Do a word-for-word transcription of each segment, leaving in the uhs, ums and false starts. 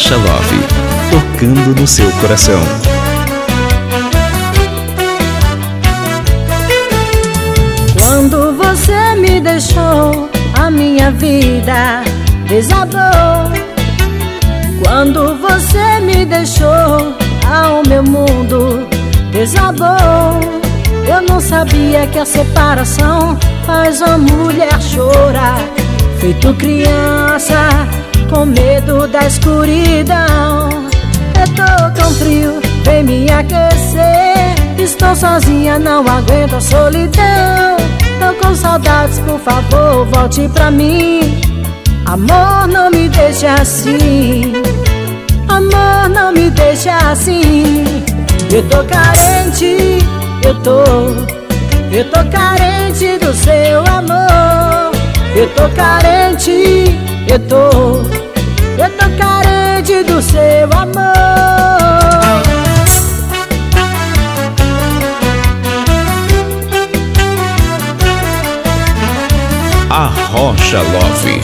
Arrocha Love, tocando no seu coração. Quando você me deixou, a minha vida desabou. Quando você me deixou, ao meu mundo desabou. Eu não sabia que a separação faz a mulher chorar, feito criança com medo da escuridão. Eu tô com frio, vem me aquecer. Estou sozinha, não aguento a solidão. Tô com saudades, por favor, volte pra mim. Amor, não me deixe assim. Amor, não me deixe assim. Eu tô carente, eu tô Eu tô carente do seu amor. Eu tô carente, eu tô Eu tô carente do seu amor. Arrocha Love.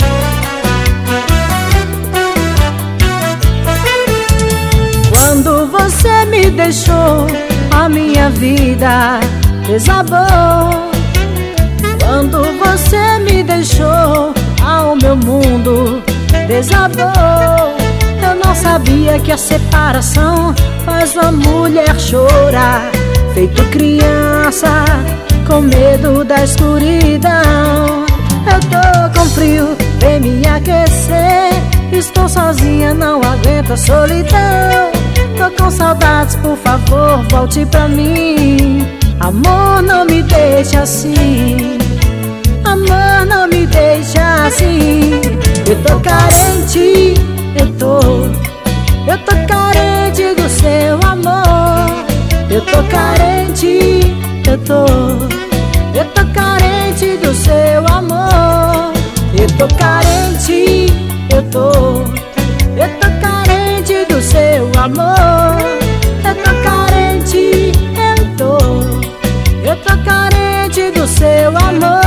Quando você me deixou, a minha vida desabou. Quando você me deixou, ao meu mundo desabou. Eu não sabia que a separação faz uma mulher chorar, feito criança com medo da escuridão. Eu tô com frio, vem me aquecer. Estou sozinha, não aguento a solidão. Tô com saudades, por favor, volte pra mim. Amor, não me deixe assim. Amor, não me deixe assim. Eu tô carente, eu tô Eu tô carente do seu amor. Eu tô carente, eu tô Eu tô carente do seu amor. Eu tô carente, eu tô Eu tô carente do seu amor. Eu tô carente, eu tô Eu tô carente do seu amor.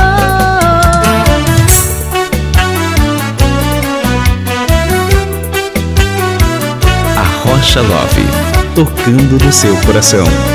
Arrocha Love, tocando no seu coração.